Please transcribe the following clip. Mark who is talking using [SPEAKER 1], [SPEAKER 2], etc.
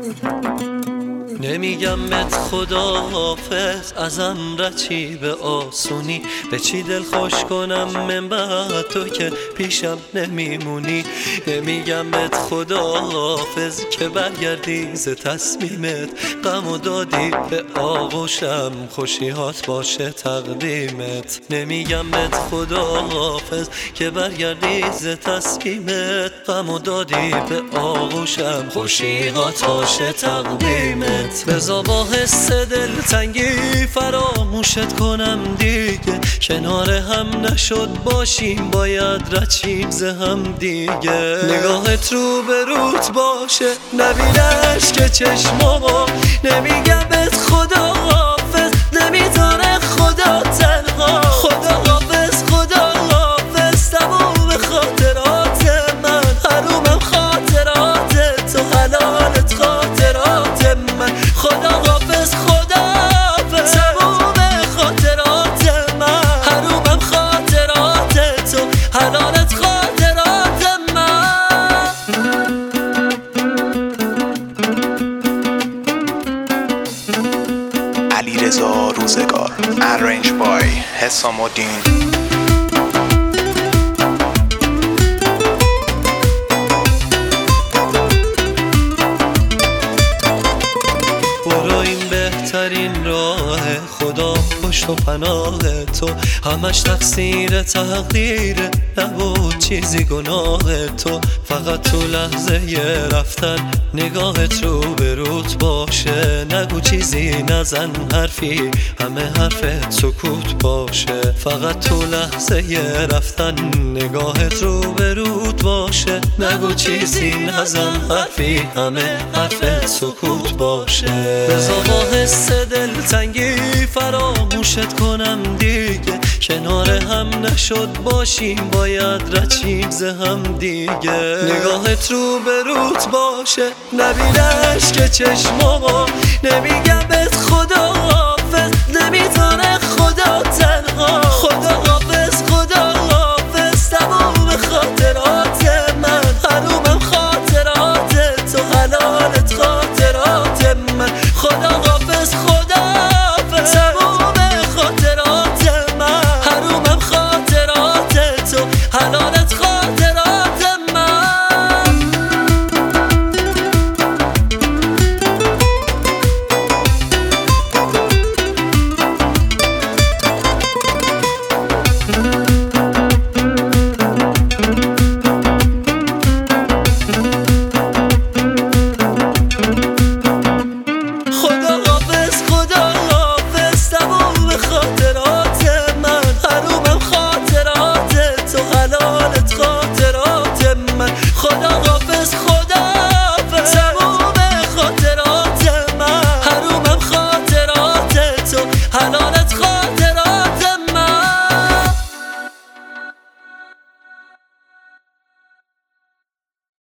[SPEAKER 1] نمیگم بهت خداحافظ، ازم رچی به آسونی، به چی دل خوش کنم من بعد تو که پیشم نمیمونی. نمیگم بهت خداحافظ که برگردی ز تصمیمت، غم و دادی به آغوشم خوشیهات باشه تقدیمت. نمیگم بهت خداحافظ که برگردی ز تصمیمت، غم و دادی به آغوشم خوشیهات باشه تقدیمت. بذار با حس دلتنگی فراموشت کنم دیگه، کنار هم نشد باشیم باید رچیم ز هم دیگه. نگاهت رو به روت باشه نبینش که چشمامو، نمیگم بهت خداحافظ نمیذاره خدا تنها. خداحافظ خداحافظ تموم خاطرات من، حرومم خاطرات تو، حلالت خاطرات من. خداحافظ خداحافظ تموم خاطرات من، حرومم خاطرات تو، حلالت خاطرات من.
[SPEAKER 2] علیرضا روزگار، ارنج بای حسام الدین.
[SPEAKER 1] بهترین راه خدا پشت و پناه تو، همش تقصیر تقدیره نبود چیزی گناه تو. فقط تو لحظه رفتن نگاهت رو به روت باشه، نگو چیزی نزن حرفی همه حرفت سکوت باشه. فقط تو لحظه رفتن نگاهت رو به روت باشه، نگو چیزی نزن حرفی همه حرفت سکوت باشه. بذار با حس دلتنگی فراموشت کنم دیگه، کنار هم نشد باشیم باید رچیم ز هم دیگه. نگاهت رو به روت باشه نبینش که چشمامو، نمیگم بهت خداحافظ نمیذاره